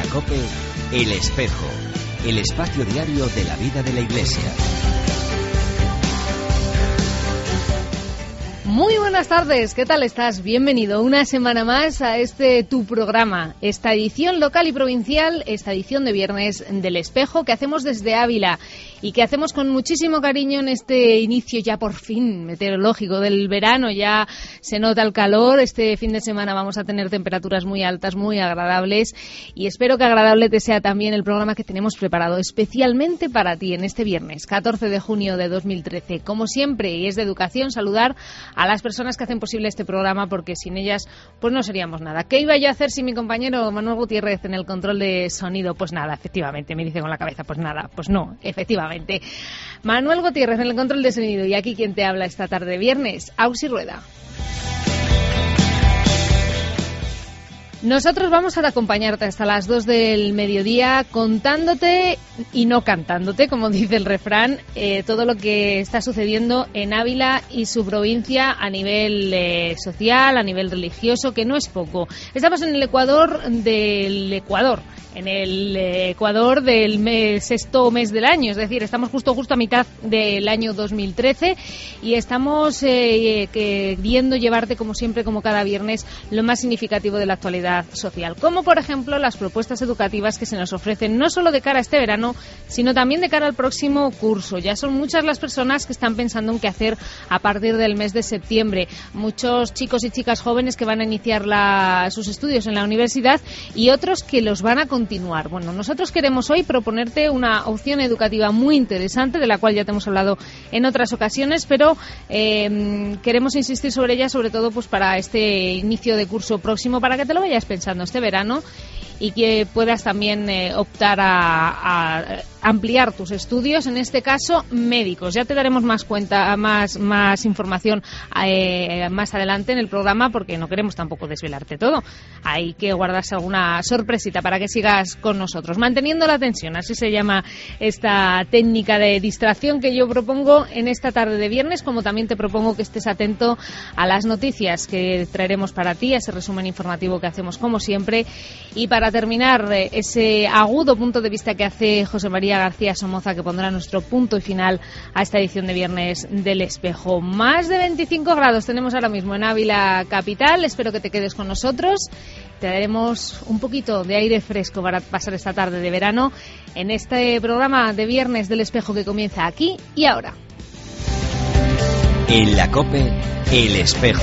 COPE, El Espejo, el espacio diario de la vida de la Iglesia. Muy buenas tardes, ¿qué tal estás? Bienvenido una semana más a tu programa, esta edición local y provincial, esta edición de viernes del Espejo que hacemos desde Ávila y que hacemos con muchísimo cariño en este inicio ya por fin meteorológico del verano. Ya se nota el calor, este fin de semana vamos a tener temperaturas muy altas, muy agradables, y espero que agradable te sea también el programa que tenemos preparado especialmente para ti en este viernes 14 de junio de 2013. Como siempre, y es de educación, saludar a las personas que hacen posible este programa, porque sin ellas pues no seríamos nada. ¿Qué iba yo a hacer sin mi compañero Manuel Gutiérrez en el control de sonido? Pues nada, efectivamente, me dice con la cabeza, pues nada, pues no, efectivamente. Manuel Gutiérrez en el control de sonido, y aquí quien te habla esta tarde de viernes, Auxi Rueda. Nosotros vamos a acompañarte hasta las 2 del mediodía contándote y no cantándote, como dice el refrán, todo lo que está sucediendo en Ávila y su provincia a nivel social, a nivel religioso, que no es poco. Estamos en el Ecuador del Ecuador, en el Ecuador del sexto mes del año, es decir, estamos justo a mitad del año 2013 y estamos queriendo llevarte, como siempre, como cada viernes, lo más significativo de la actualidad social, como por ejemplo las propuestas educativas que se nos ofrecen no solo de cara a este verano, sino también de cara al próximo curso. Ya son muchas las personas que están pensando en qué hacer a partir del mes de septiembre. Muchos chicos y chicas jóvenes que van a iniciar sus estudios en la universidad y otros que los van a continuar. Bueno, nosotros queremos hoy proponerte una opción educativa muy interesante, de la cual ya te hemos hablado en otras ocasiones, pero queremos insistir sobre ella, sobre todo pues para este inicio de curso próximo, para que te lo vayas pensando este verano y que puedas también optar a ampliar tus estudios, en este caso médicos. Ya te daremos más información más adelante en el programa, porque no queremos tampoco desvelarte todo. Hay que guardarse alguna sorpresita para que sigas con nosotros. Manteniendo la atención, así se llama esta técnica de distracción que yo propongo en esta tarde de viernes, como también te propongo que estés atento a las noticias que traeremos para ti, a ese resumen informativo que hacemos como siempre, y para terminar ese agudo punto de vista que hace José María García Somoza, que pondrá nuestro punto y final a esta edición de viernes del Espejo. Más de 25 grados tenemos ahora mismo en Ávila capital. Espero que te quedes con nosotros. Te daremos un poquito de aire fresco para pasar esta tarde de verano en este programa de viernes del Espejo que comienza aquí y ahora. En la COPE, El Espejo.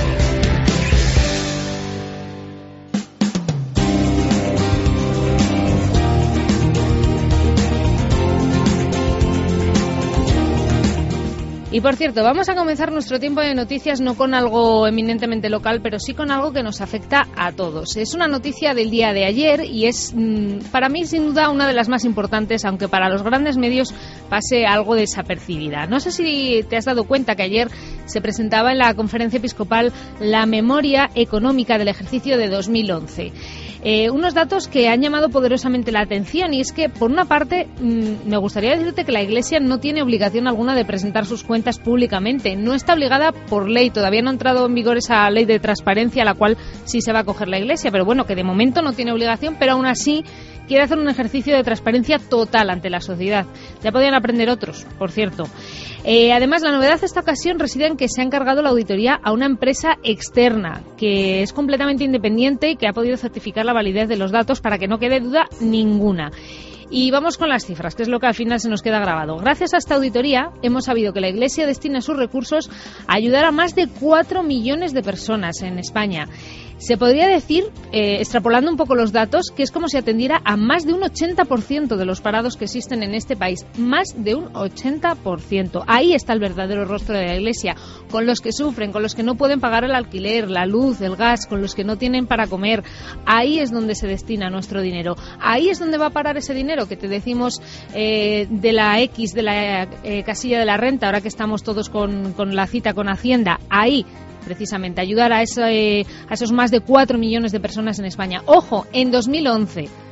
Y por cierto, vamos a comenzar nuestro tiempo de noticias no con algo eminentemente local, pero sí con algo que nos afecta a todos. Es una noticia del día de ayer y es para mí sin duda una de las más importantes, aunque para los grandes medios pase algo desapercibida. No sé si te has dado cuenta que ayer se presentaba en la Conferencia Episcopal la memoria económica del ejercicio de 2011. Unos datos que han llamado poderosamente la atención, y es que, por una parte, me gustaría decirte que la Iglesia no tiene obligación alguna de presentar sus cuentas públicamente. No está obligada por ley. Todavía no ha entrado en vigor esa ley de transparencia a la cual sí se va a acoger la Iglesia, pero bueno, que de momento no tiene obligación, pero aún así quiere hacer un ejercicio de transparencia total ante la sociedad. Ya podían aprender otros, por cierto. Además, la novedad de esta ocasión reside en que se ha encargado la auditoría a una empresa externa que es completamente independiente y que ha podido certificar la validez de los datos para que no quede duda ninguna. Y vamos con las cifras, que es lo que al final se nos queda grabado. Gracias a esta auditoría hemos sabido que la Iglesia destina sus recursos a ayudar a más de 4 millones de personas en España. Se podría decir, extrapolando un poco los datos, que es como si atendiera a más de un 80% de los parados que existen en este país. Más de un 80%. Ahí está el verdadero rostro de la Iglesia, con los que sufren, con los que no pueden pagar el alquiler, la luz, el gas, con los que no tienen para comer. Ahí es donde se destina nuestro dinero. Ahí es donde va a parar ese dinero que te decimos de la X, de la casilla de la renta, ahora que estamos todos con la cita con Hacienda. Ahí, precisamente, ayudar a esos más de 4 millones de personas en España. Ojo, en 2011,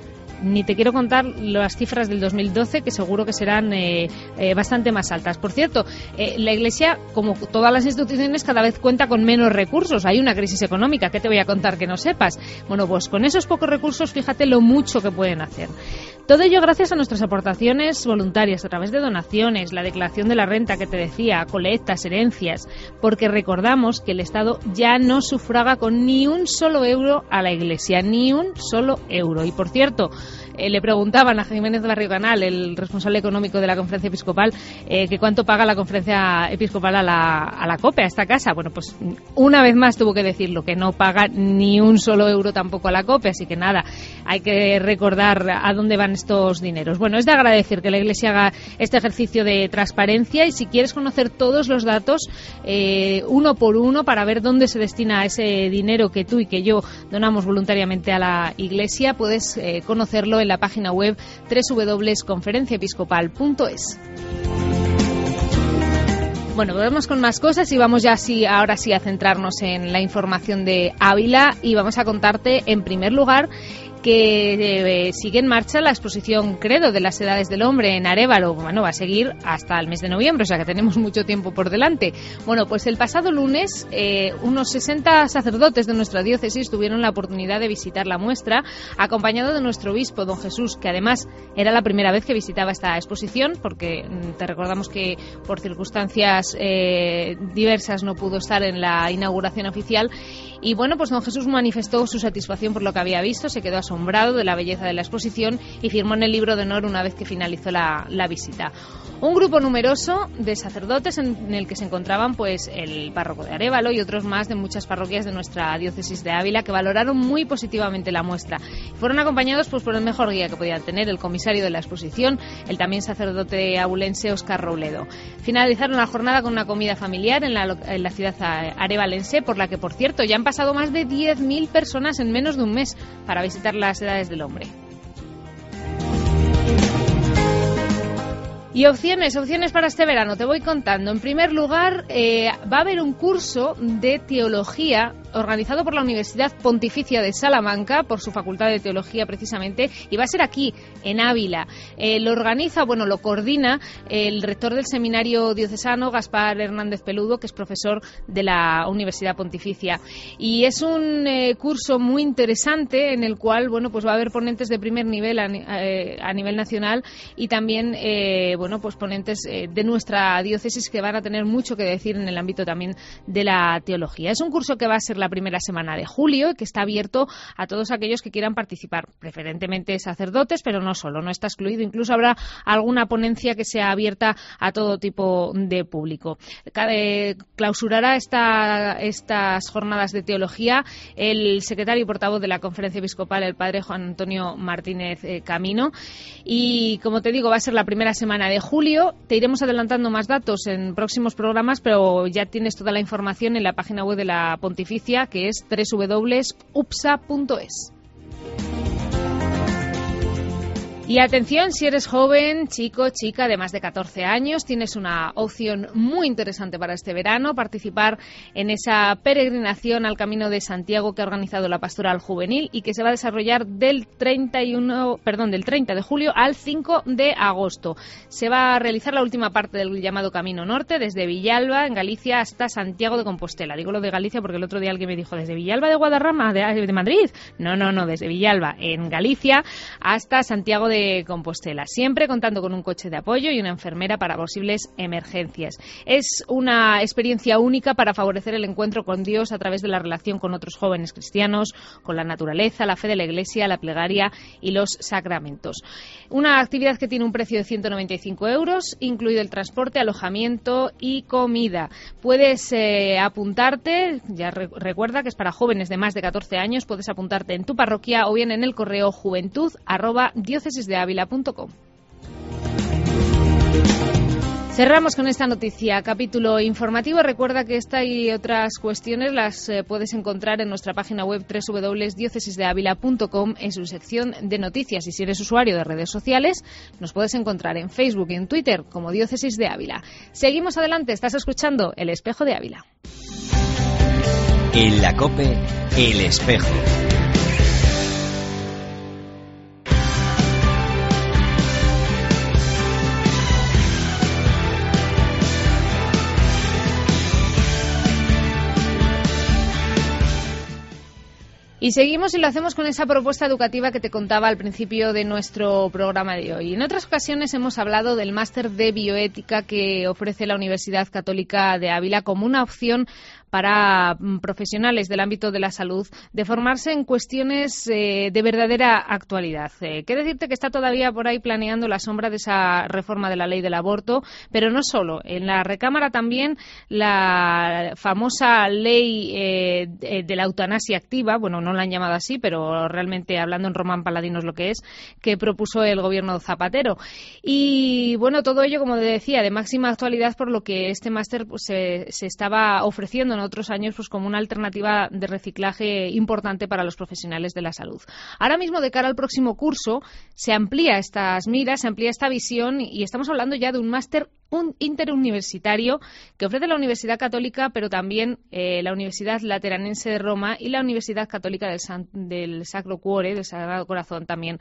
ni te quiero contar las cifras del 2012, que seguro que serán bastante más altas. Por cierto, la Iglesia, como todas las instituciones, cada vez cuenta con menos recursos. Hay una crisis económica, ¿qué te voy a contar que no sepas? Bueno, pues con esos pocos recursos, fíjate lo mucho que pueden hacer. Todo ello gracias a nuestras aportaciones voluntarias a través de donaciones, la declaración de la renta que te decía, colectas, herencias, porque recordamos que el Estado ya no sufraga con ni un solo euro a la Iglesia, ni un solo euro. Y por cierto, le preguntaban a Jiménez Barrio Canal, el responsable económico de la Conferencia Episcopal, que cuánto paga la Conferencia Episcopal a la COPE, a esta casa. Bueno, pues una vez más tuvo que decirlo, que no paga ni un solo euro tampoco a la COPE, así que nada, hay que recordar a dónde van estos dineros. Bueno, es de agradecer que la Iglesia haga este ejercicio de transparencia, y si quieres conocer todos los datos uno por uno para ver dónde se destina ese dinero que tú y que yo donamos voluntariamente a la Iglesia, puedes conocerlo en la página web www.conferenciaepiscopal.es. Bueno, volvemos con más cosas y vamos ya ahora sí a centrarnos en la información de Ávila, y vamos a contarte en primer lugar que sigue en marcha la exposición Credo de las Edades del Hombre en Arévalo. Bueno, va a seguir hasta el mes de noviembre, o sea que tenemos mucho tiempo por delante. Bueno, pues el pasado lunes unos 60 sacerdotes de nuestra diócesis tuvieron la oportunidad de visitar la muestra, acompañado de nuestro obispo, don Jesús, que además era la primera vez que visitaba esta exposición, porque te recordamos que por circunstancias diversas no pudo estar en la inauguración oficial. Y bueno, pues don Jesús manifestó su satisfacción por lo que había visto, se quedó asombrado de la belleza de la exposición y firmó en el libro de honor una vez que finalizó la visita. Un grupo numeroso de sacerdotes en el que se encontraban pues el párroco de Arévalo y otros más de muchas parroquias de nuestra diócesis de Ávila, que valoraron muy positivamente la muestra. Fueron acompañados pues por el mejor guía que podían tener, el comisario de la exposición, el también sacerdote abulense Óscar Robledo. Finalizaron la jornada con una comida familiar en la ciudad arevalense, por la que, por cierto, ya han pasado más de 10.000 personas en menos de un mes para visitar las Edades del Hombre. Y opciones para este verano, te voy contando. En primer lugar, va a haber un curso de teología organizado por la Universidad Pontificia de Salamanca, por su Facultad de Teología precisamente, y va a ser aquí, en Ávila. Lo coordina el rector del Seminario Diocesano, Gaspar Hernández Peludo, que es profesor de la Universidad Pontificia. Y es un curso muy interesante en el cual, pues va a haber ponentes de primer nivel a nivel nacional, y también, ponentes de nuestra diócesis que van a tener mucho que decir en el ámbito también de la teología. Es un curso que va a ser la primera semana de julio y que está abierto a todos aquellos que quieran participar, preferentemente sacerdotes, pero no solo, no está excluido. Incluso habrá alguna ponencia que sea abierta a todo tipo de público. Clausurará estas jornadas de teología el secretario y portavoz de la Conferencia Episcopal, el padre Juan Antonio Martínez Camino. Y como te digo, va a ser la primera semana de julio. Te iremos adelantando más datos en próximos programas, pero ya tienes toda la información en la página web de la Pontificia, que es www.upsa.es. Y atención, si eres joven, chico, chica de más de 14 años, tienes una opción muy interesante para este verano: participar en esa peregrinación al Camino de Santiago que ha organizado la Pastoral Juvenil y que se va a desarrollar del 30 de julio al 5 de agosto. Se va a realizar la última parte del llamado Camino Norte, desde Villalba, en Galicia, hasta Santiago de Compostela. Digo lo de Galicia porque el otro día alguien me dijo, ¿desde Villalba de Guadarrama, de Madrid? No, desde Villalba, en Galicia, hasta Santiago de Compostela, siempre contando con un coche de apoyo y una enfermera para posibles emergencias. Es una experiencia única para favorecer el encuentro con Dios a través de la relación con otros jóvenes cristianos, con la naturaleza, la fe de la Iglesia, la plegaria y los sacramentos. Una actividad que tiene un precio de 195 euros, incluido el transporte, alojamiento y comida. Puedes apuntarte, ya recuerda que es para jóvenes de más de 14 años, puedes apuntarte en tu parroquia o bien en el correo juventud@diocesisdeavila.com. Cerramos con esta noticia, capítulo informativo. Recuerda que esta y otras cuestiones las puedes encontrar en nuestra página web www.diocesisdeavila.com en su sección de noticias. Y si eres usuario de redes sociales, nos puedes encontrar en Facebook y en Twitter como Diócesis de Ávila. Seguimos adelante, estás escuchando El Espejo de Ávila. En la COPE, El Espejo. Y seguimos y lo hacemos con esa propuesta educativa que te contaba al principio de nuestro programa de hoy. En otras ocasiones hemos hablado del máster de bioética que ofrece la Universidad Católica de Ávila como una opción para profesionales del ámbito de la salud de formarse en cuestiones de verdadera actualidad. Qué decirte que está todavía por ahí planeando la sombra de esa reforma de la ley del aborto, pero no solo. En la recámara también la famosa ley de la eutanasia activa, bueno, no la han llamado así, pero realmente hablando en román paladino es lo que es, que propuso el gobierno Zapatero. Y bueno, todo ello, como decía, de máxima actualidad, por lo que este máster pues, se estaba ofreciendo en otros años pues como una alternativa de reciclaje importante para los profesionales de la salud. Ahora mismo, de cara al próximo curso, se amplía estas miras, se amplía esta visión y estamos hablando ya de un máster interuniversitario que ofrece la Universidad Católica, pero también la Universidad Lateranense de Roma y la Universidad Católica del Sacro Cuore, del Sagrado Corazón también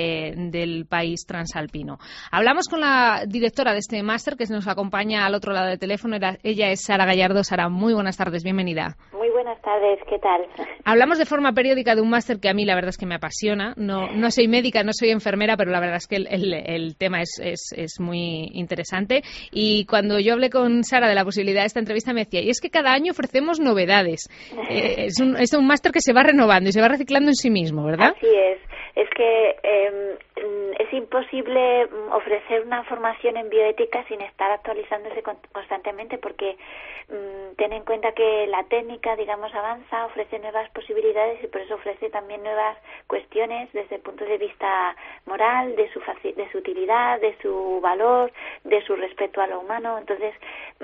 del país transalpino. Hablamos con la directora de este máster que nos acompaña al otro lado del teléfono. Ella es Sara Gallardo. Sara, muy buenas tardes, bienvenida. Muy buenas tardes, ¿qué tal? Hablamos de forma periódica de un máster que a mí la verdad es que me apasiona. No soy médica, no soy enfermera, pero la verdad es que el tema es muy interesante. Y cuando yo hablé con Sara de la posibilidad de esta entrevista me decía, y es que cada año ofrecemos novedades. Es un máster que se va renovando y se va reciclando en sí mismo, ¿verdad? Así es. Es que es imposible ofrecer una formación en bioética sin estar actualizándose constantemente, porque ten en cuenta que la técnica, digamos, avanza, ofrece nuevas posibilidades y por eso ofrece también nuevas cuestiones desde el punto de vista moral, de su utilidad, de su valor, de su respeto a lo humano. Entonces,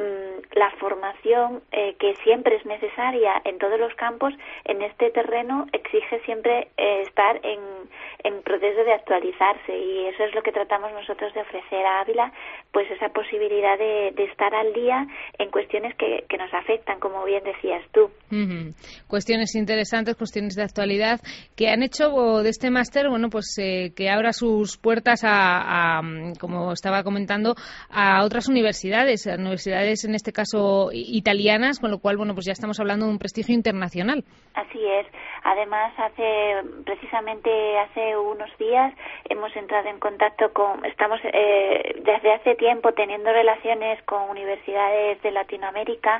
la formación que siempre es necesaria en todos los campos, en este terreno exige siempre estar en proceso de actualizarse, y eso es lo que tratamos nosotros de ofrecer a Ávila, pues esa posibilidad de estar al día en cuestiones que nos afectan, como bien decías tú. Uh-huh. Cuestiones interesantes, cuestiones de actualidad que han hecho de este máster, bueno, pues que abra sus puertas a, como estaba comentando, a otras universidades en este caso italianas, con lo cual, bueno, pues ya estamos hablando de un prestigio internacional. Así es. Además, precisamente hace unos días hemos entrado en contacto estamos desde hace tiempo teniendo relaciones con universidades de Latinoamérica,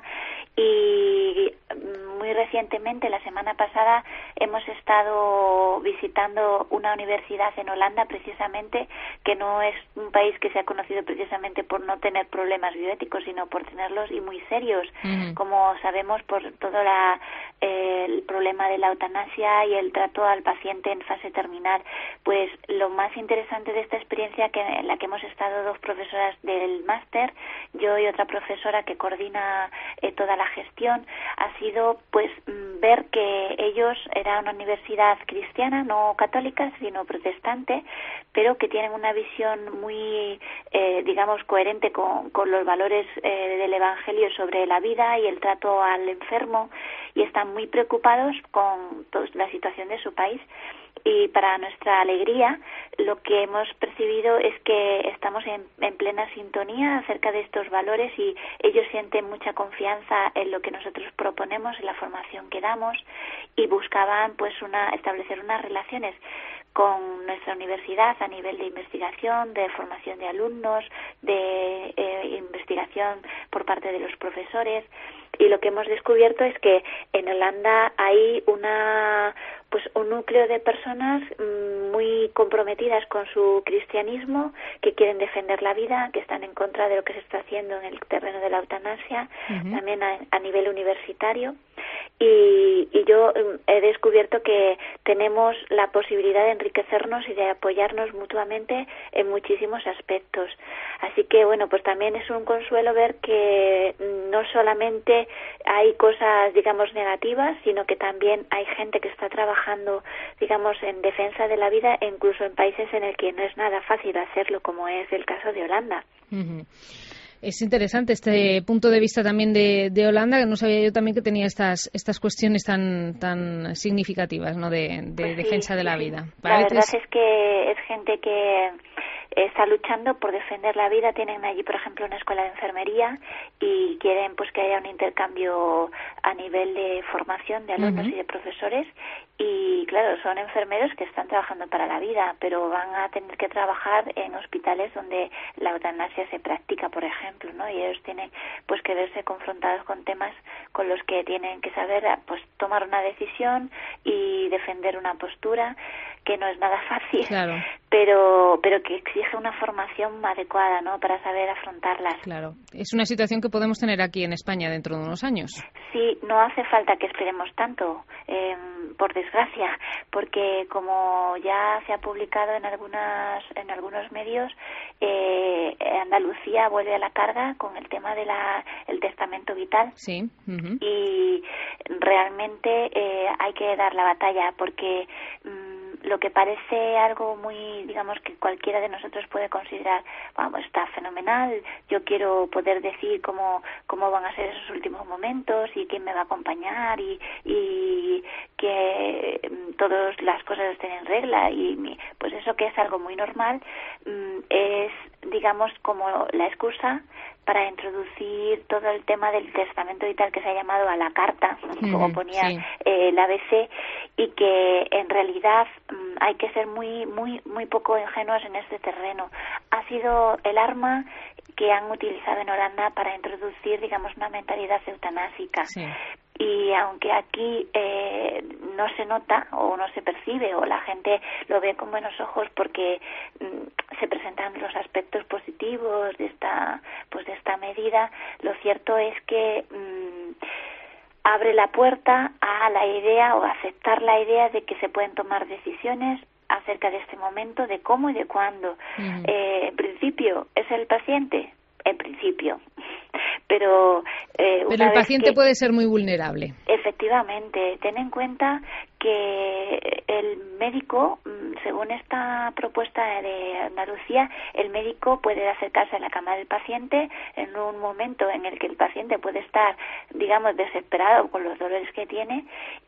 y muy recientemente, la semana pasada, hemos estado visitando una universidad en Holanda, precisamente, que no es un país que se ha conocido precisamente por no tener problemas bioéticos, sino por tenerlos y muy serios, como sabemos, por todo el problema de la eutanasia y el trato al paciente en fase terminal. Pues lo más interesante de esta experiencia, en la que hemos estado dos profesoras del máster, yo y otra profesora que coordina toda la gestión, ha sido pues ver que ellos era una universidad cristiana, no católica, sino protestante, pero que tienen una visión muy, digamos, coherente con los valores del Evangelio sobre la vida y el trato al enfermo, y están muy preocupados con la situación de su país. Y para nuestra alegría, lo que hemos percibido es que estamos en plena sintonía acerca de estos valores, y ellos sienten mucha confianza en lo que nosotros proponemos, en la formación que damos, y buscaban pues establecer unas relaciones con nuestra universidad a nivel de investigación, de formación de alumnos, de investigación por parte de los profesores. Y lo que hemos descubierto es que en Holanda hay un núcleo de personas muy comprometidas con su cristianismo, que quieren defender la vida, que están en contra de lo que se está haciendo en el terreno de la eutanasia, también a nivel universitario. Y yo he descubierto que tenemos la posibilidad de enriquecernos y de apoyarnos mutuamente en muchísimos aspectos. Así que, bueno, pues también es un consuelo ver que no solamente hay cosas, digamos, negativas, sino que también hay gente que está trabajando, digamos, en defensa de la vida, e incluso en países en el que no es nada fácil hacerlo, como es el caso de Holanda. Uh-huh. Es interesante este punto de vista también de Holanda, que no sabía yo también que tenía estas cuestiones tan significativas, ¿no?, de pues defensa de la vida. La verdad es que es gente que está luchando por defender la vida. Tienen allí, por ejemplo, una escuela de enfermería, y quieren pues que haya un intercambio a nivel de formación de alumnos y de profesores, y claro, son enfermeros que están trabajando para la vida, pero van a tener que trabajar en hospitales donde la eutanasia se practica, por ejemplo, ¿no? Y ellos tienen pues que verse confrontados con temas con los que tienen que saber pues tomar una decisión y defender una postura que no es nada fácil, claro, pero que exige una formación adecuada, ¿no?, para saber afrontarlas. Claro, es una situación que podemos tener aquí en España dentro de unos años. Sí, no hace falta que esperemos tanto, por desgracia, porque como ya se ha publicado en algunos medios, Andalucía vuelve a la carga con el tema de el testamento vital. Sí. Y realmente hay que dar la batalla, porque lo que parece algo muy, digamos, que cualquiera de nosotros puede considerar, vamos, está fenomenal, yo quiero poder decir cómo van a ser esos últimos momentos y quién me va a acompañar y que todas las cosas estén en regla, y pues eso, que es algo muy normal, es, digamos, como la excusa para introducir todo el tema del testamento vital, que se ha llamado a la carta, como ponía el ABC, y que en realidad hay que ser muy poco ingenuos en este terreno. Ha sido el arma que han utilizado en Holanda para introducir, digamos, una mentalidad eutanásica. Sí. Y aunque aquí no se nota o no se percibe, o la gente lo ve con buenos ojos porque se presentan los aspectos positivos de esta medida, lo cierto es que abre la puerta a la idea, o a aceptar la idea de que se pueden tomar decisiones acerca de este momento, de cómo y de cuándo. En principio, ¿es el paciente? En principio. Pero el paciente puede ser muy vulnerable. Efectivamente. Ten en cuenta que el médico, según esta propuesta de Andalucía, el médico puede acercarse a la cama del paciente en un momento en el que el paciente puede estar, digamos, desesperado con los dolores que tiene,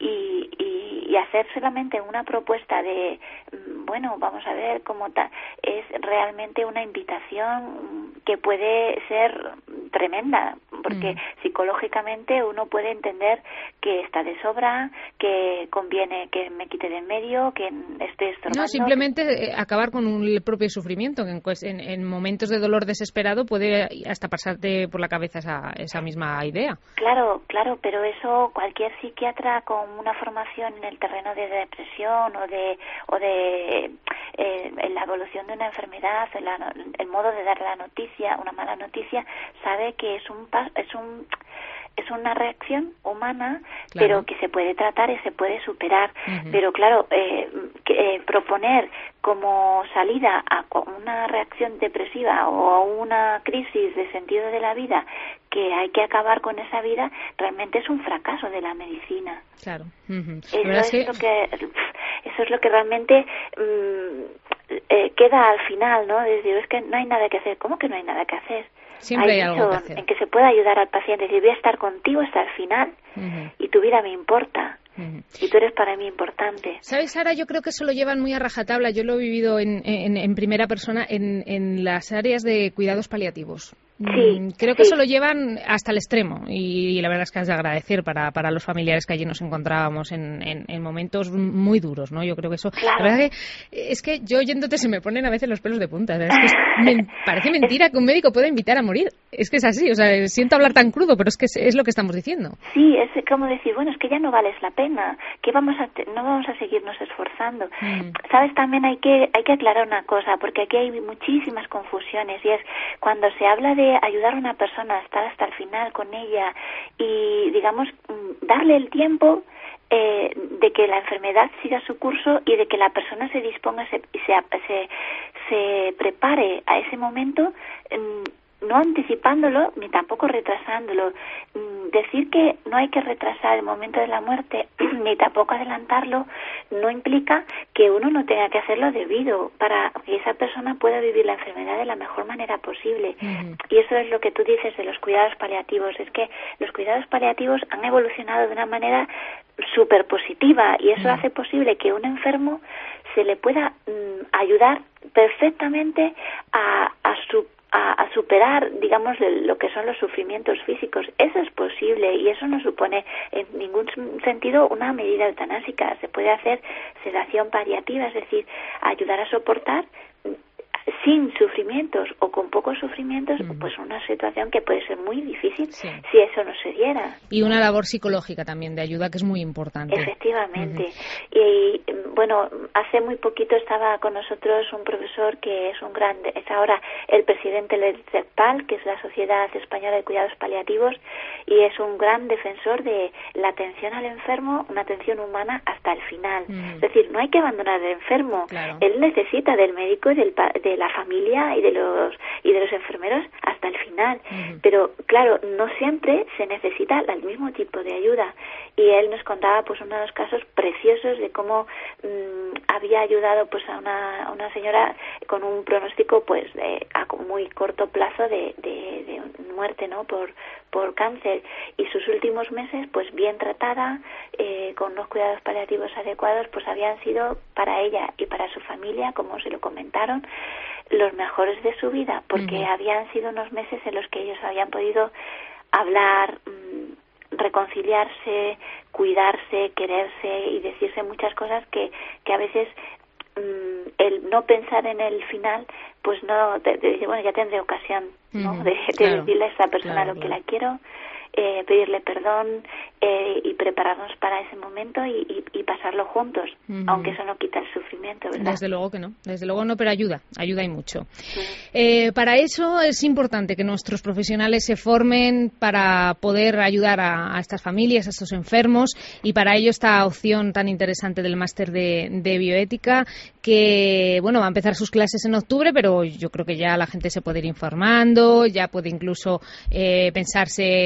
y hacer solamente una propuesta de, bueno, vamos a ver cómo tal, es realmente una invitación que puede ser tremenda, porque psicológicamente uno puede entender que está de sobra, que conviene que me quite de en medio, que esté estorbando. No, simplemente acabar con el propio sufrimiento, que en momentos de dolor desesperado puede hasta pasarte por la cabeza esa misma idea. Claro, pero eso cualquier psiquiatra con una formación en el terreno de depresión o de en la evolución de una enfermedad, el modo de dar la noticia, una mala noticia, sabe que es una reacción humana, claro, pero que se puede tratar y se puede superar. Pero claro, proponer como salida a una reacción depresiva o a una crisis de sentido de la vida, que hay que acabar con esa vida, realmente es un fracaso de la medicina. Claro. Eso es lo que realmente queda al final, ¿no? Es que no hay nada que hacer. ¿Cómo que no hay nada que hacer? Siempre hay algo que hacer. En que se pueda ayudar al paciente, decir, voy a estar contigo hasta el final, y tu vida me importa. Y tú eres para mí importante. ¿Sabes, Sara? Yo creo que eso lo llevan muy a rajatabla. Yo lo he vivido en primera persona en las áreas de cuidados paliativos. Creo que eso lo llevan hasta el extremo, y la verdad es que has de agradecer para los familiares que allí nos encontrábamos en momentos muy duros, ¿no? Yo creo que eso, claro. La verdad es que yo oyéndote se me ponen a veces los pelos de punta. Es que me parece mentira que un médico pueda invitar a morir. Es que es así, o sea, siento hablar tan crudo, pero es que es lo que estamos diciendo. Sí, es como decir, bueno, es que ya no vales la pena, que no vamos a seguirnos esforzando. Sabes, también hay que aclarar una cosa, porque aquí hay muchísimas confusiones, y es cuando se habla de ayudar a una persona a estar hasta el final con ella y, digamos, darle el tiempo de que la enfermedad siga su curso y de que la persona se disponga y se prepare a ese momento, no anticipándolo ni tampoco retrasándolo. Decir que no hay que retrasar el momento de la muerte ni tampoco adelantarlo no implica que uno no tenga que hacerlo debido para que esa persona pueda vivir la enfermedad de la mejor manera posible. Y eso es lo que tú dices de los cuidados paliativos, es que los cuidados paliativos han evolucionado de una manera súper positiva, y eso hace posible que un enfermo se le pueda ayudar perfectamente a a superar, digamos, lo que son los sufrimientos físicos. Eso es posible y eso no supone en ningún sentido una medida eutanásica. Se puede hacer sedación paliativa, es decir, ayudar a soportar sin sufrimientos o con pocos sufrimientos, pues una situación que puede ser muy difícil si eso no se diera. Y una labor psicológica también de ayuda que es muy importante. Efectivamente. Y bueno, hace muy poquito estaba con nosotros un profesor que es un grande, es ahora el presidente del CEPAL, que es la Sociedad Española de Cuidados Paliativos, y es un gran defensor de la atención al enfermo, una atención humana hasta el final. Es decir, no hay que abandonar al enfermo. Claro. Él necesita del médico y de la familia y de los enfermeros hasta el final. Pero claro, no siempre se necesita el mismo tipo de ayuda. Y él nos contaba pues uno de los casos preciosos de cómo había ayudado pues a una señora con un pronóstico pues a muy corto plazo de muerte, ¿no? por cáncer, y sus últimos meses pues bien tratada, con unos cuidados paliativos adecuados, pues habían sido para ella y para su familia, como se lo comentaron, los mejores de su vida, porque habían sido unos meses en los que ellos habían podido hablar, reconciliarse, cuidarse, quererse y decirse muchas cosas que a veces el no pensar en el final, pues no, bueno, ya tendré ocasión, ¿no? de decirle a esa persona lo que la quiero, pedirle perdón y prepararnos para ese momento y pasarlo juntos, aunque eso no quita el sufrimiento, ¿verdad? Desde luego que no, pero ayuda y mucho. Para eso es importante que nuestros profesionales se formen para poder ayudar a estas familias, a estos enfermos, y para ello esta opción tan interesante del máster de bioética, que bueno, va a empezar sus clases en octubre, pero yo creo que ya la gente se puede ir informando, ya puede incluso pensarse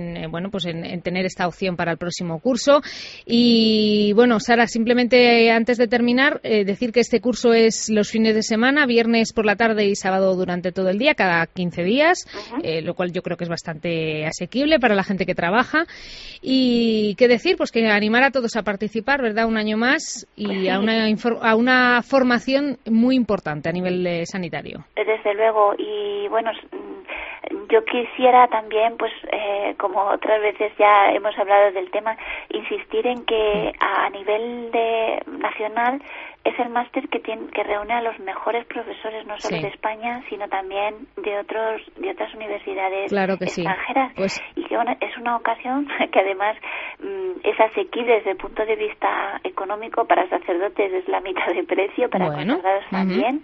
en tener esta opción para el próximo curso. Y bueno, Sara, simplemente antes de terminar, decir que este curso es los fines de semana, viernes por la tarde y sábado durante todo el día, cada 15 días, lo cual yo creo que es bastante asequible para la gente que trabaja. Y qué decir, pues que animar a todos a participar, ¿verdad? Un año más y a una formación muy importante a nivel sanitario. Desde luego, y bueno, yo quisiera también, pues como otras veces ya hemos hablado del tema, insistir en que a nivel nacional es el máster que reúne a los mejores profesores, no solo de España, sino también de otras universidades extranjeras. Pues y que bueno, es una ocasión que además es asequible desde el punto de vista económico. Para sacerdotes es la mitad de precio, para consagrados también.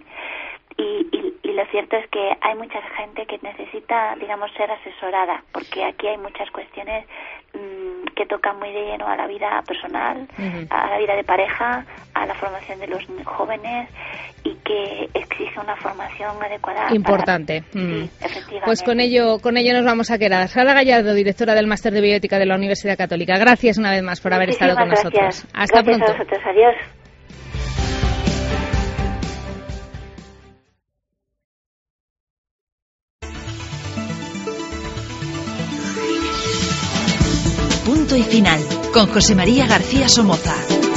Y lo cierto es que hay mucha gente que necesita, digamos, ser asesorada, porque aquí hay muchas cuestiones que tocan muy de lleno a la vida personal, a la vida de pareja, a la formación de los jóvenes, y que exige una formación adecuada. Importante. Sí, efectivamente. Pues con ello nos vamos a quedar. Sara Gallardo, directora del Máster de Bioética de la Universidad Católica. Gracias una vez más por haber estado con nosotros. Hasta pronto. Gracias a vosotros. Adiós. Punto y final, con José María García Somoza.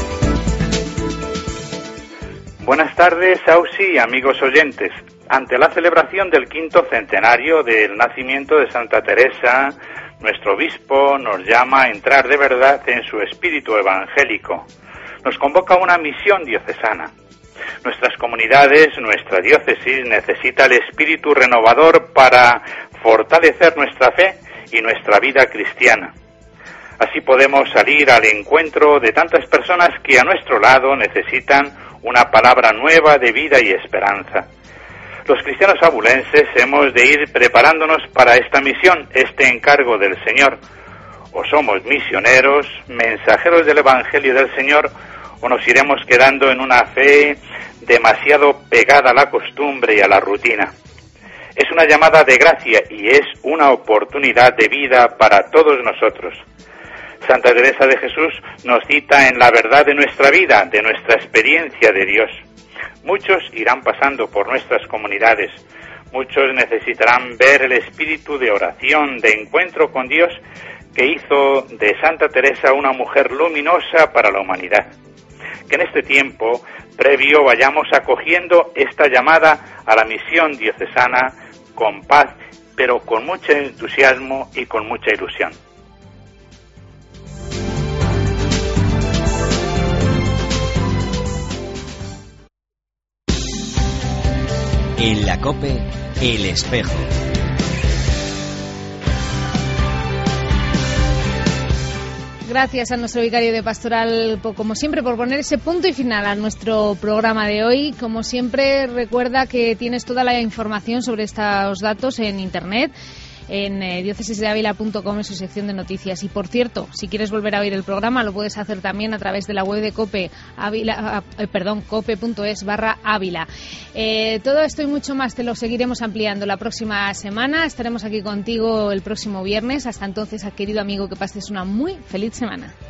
Buenas tardes, Ausi y amigos oyentes. Ante la celebración del 5º centenario del nacimiento de Santa Teresa, nuestro obispo nos llama a entrar de verdad en su espíritu evangélico. Nos convoca a una misión diocesana. Nuestras comunidades, nuestra diócesis necesita el espíritu renovador para fortalecer nuestra fe y nuestra vida cristiana. Así podemos salir al encuentro de tantas personas que a nuestro lado necesitan una palabra nueva de vida y esperanza. Los cristianos abulenses hemos de ir preparándonos para esta misión, este encargo del Señor. O somos misioneros, mensajeros del Evangelio del Señor, o nos iremos quedando en una fe demasiado pegada a la costumbre y a la rutina. Es una llamada de gracia y es una oportunidad de vida para todos nosotros. Santa Teresa de Jesús nos cita en la verdad de nuestra vida, de nuestra experiencia de Dios. Muchos irán pasando por nuestras comunidades, muchos necesitarán ver el espíritu de oración, de encuentro con Dios, que hizo de Santa Teresa una mujer luminosa para la humanidad. Que en este tiempo previo vayamos acogiendo esta llamada a la misión diocesana con paz, pero con mucho entusiasmo y con mucha ilusión. En la COPE, El Espejo. Gracias a nuestro vicario de Pastoral, como siempre, por poner ese punto y final a nuestro programa de hoy. Como siempre, recuerda que tienes toda la información sobre estos datos en Internet, en diócesisdeavila.com, en su sección de noticias. Y por cierto, si quieres volver a oír el programa, lo puedes hacer también a través de la web de COPE, cope.es/Ávila. Todo esto y mucho más te lo seguiremos ampliando la próxima semana. Estaremos aquí contigo el próximo viernes. Hasta entonces, querido amigo, que pases una muy feliz semana.